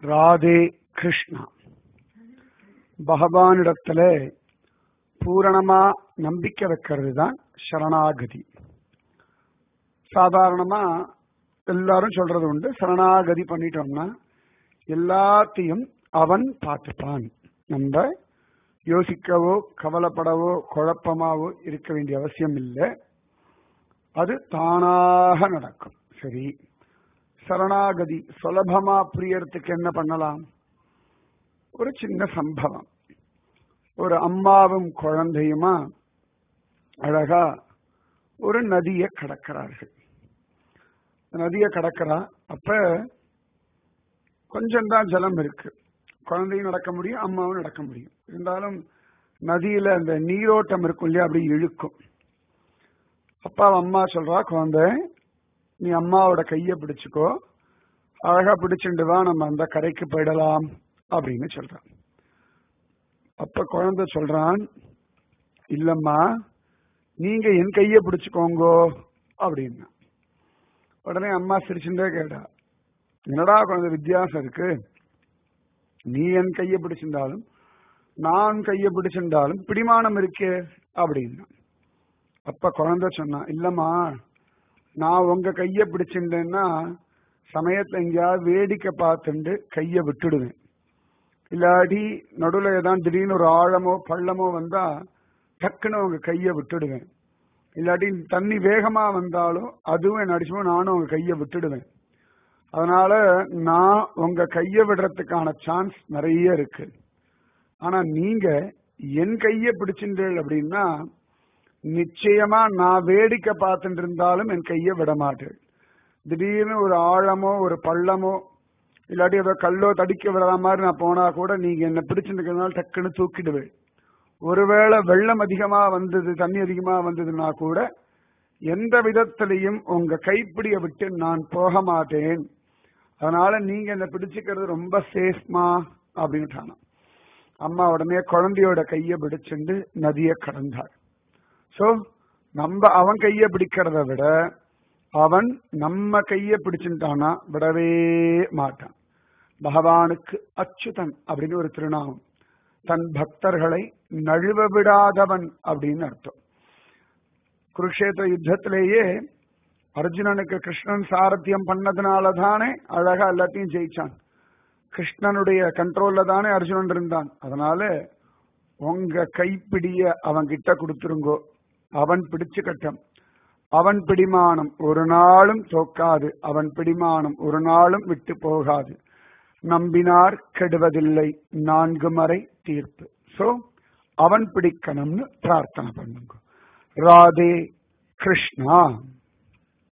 ராதே கிருஷ்ணா. பகவானிடத்துல பூரணமா நம்பிக்கை வைக்கிறது தான் சரணாகதி. சாதாரணமா எல்லாரும் சொல்றது உண்டு, சரணாகதி பண்ணிட்டோம்னா எல்லாத்தையும் அவன் பார்த்துப்பான். நம்ம யோசிக்கவோ கவலைப்படவோ குழப்பமாவோ இருக்க வேண்டிய அவசியம் இல்லை, அது தானாக நடக்கும். சரி, சரணாகதி சுலபமா புரியறதுக்கு என்ன பண்ணலாம்? ஒரு சின்ன சம்பவம். ஒரு அம்மாவும் குழந்தையுமா அழகா ஒரு நதியை கடக்கிறார்கள். நதியை கடக்கிறா. அப்ப கொஞ்சம் தான் ஜலம் இருக்கு. குழந்தையும் நடக்க முடியும், அம்மாவும் நடக்க முடியும். இருந்தாலும் நதியில அந்த நீரோட்டம் இருக்கும் இல்லையா, அப்படி இழுக்கும். அப்பா அம்மா சொல்றா, குழந்தை நீ அம்மாவோட கைய பிடிச்சுக்கோ, அழகா பிடிச்சுட்டு வா, நம்ம அந்த கரைக்கு போயிடலாம் அப்படின்னு சொல்றான். அப்ப குழந்தை சொல்றான், இல்லம்மா நீங்க என் கைய பிடிச்சுக்கோங்கோ அப்படின்னா. உடனே அம்மா சிரிச்சுட்டே கேட்டா, என்னடா குழந்தை வித்தியாசம் இருக்கு, நீ என் கைய பிடிச்சிருந்தாலும் நான் கைய பிடிச்சிருந்தாலும் பிடிமானம் இருக்கே அப்படின்னா. அப்ப குழந்தை சொன்னா, இல்லம்மா நான் உங்க கைய பிடிச்சிருந்தேன்னா சமயத்துல எங்கேயாவது வேடிக்கை பார்த்துட்டு கைய விட்டுடுவேன். இல்லாட்டி நடுவில் ஏதாவது திடீர்னு ஒரு ஆழமோ பள்ளமோ வந்தா டக்குன்னு உங்க கைய விட்டுடுவேன். இல்லாட்டி தண்ணி வேகமா வந்தாலும் அதுவும் என்ன அடிச்சுமோ நானும் உங்க கைய விட்டுடுவேன். அதனால நான் உங்க கைய விடுறதுக்கான சான்ஸ் நிறைய இருக்கு. ஆனா நீங்க என் கைய பிடிச்சின்றீர்கள் அப்படின்னா நிச்சயமா நான் வேடிக்கை பார்த்துட்டு இருந்தாலும் என் கைய விட மாட்டேன். திடீர்னு ஒரு ஆழமோ ஒரு பள்ளமோ இல்லாட்டி ஏதோ கல்லோ தடிக்க விடுற மாதிரி நான் போனா கூட நீங்க என்ன பிடிச்சிருக்கிறதுனால டக்குன்னு தூக்கிடுவேன். ஒருவேளை வெள்ளம் அதிகமா வந்தது, தண்ணி அதிகமா வந்ததுன்னா கூட எந்த விதத்திலையும் உங்க கைப்பிடிய விட்டு நான் போக மாட்டேன். அதனால நீங்க என்ன பிடிச்சுக்கிறது ரொம்ப சேஃப்மா அப்படின்ட்டானா. அம்மா உடனே குழந்தையோட கைய பிடிச்சுண்டு நதியை கடந்தாள். சோ நம்ம அவன் கைய பிடிக்கிறத விட அவன் நம்ம கைய பிடிச்சுட்டானா விடவே மாட்டான். பகவானுக்கு அச்சுதன் அப்படின்னு ஒரு திருநாமம். தன் பக்தர்களை நழுவ விடாதவன் அப்படின்னு அர்த்தம். குருக்ஷேத்திர யுத்தத்திலேயே அர்ஜுனனுக்கு கிருஷ்ணன் சாரத்தியம் பண்ணதுனால தானே அழகா எல்லாத்தையும் ஜெயிச்சான். கிருஷ்ணனுடைய கண்ட்ரோல்ல தானே அர்ஜுனன் இருந்தான். அதனால உங்க கைப்பிடிய அவன் கிட்ட கொடுத்துருங்கோ, அவன் பிடிச்சுக்கட்டும். அவன் பிடிமானம் ஒரு நாளும் தோக்காது, அவன் பிடிமானம் ஒரு நாளும் விட்டு போகாது. நம்பினார் கெடுவதில்லை, 4 மறை தீர்ப்பு. சோ அவன் பிடிக்கணும்னு பிரார்த்தனை பண்ணுங்க. ராதே கிருஷ்ணா.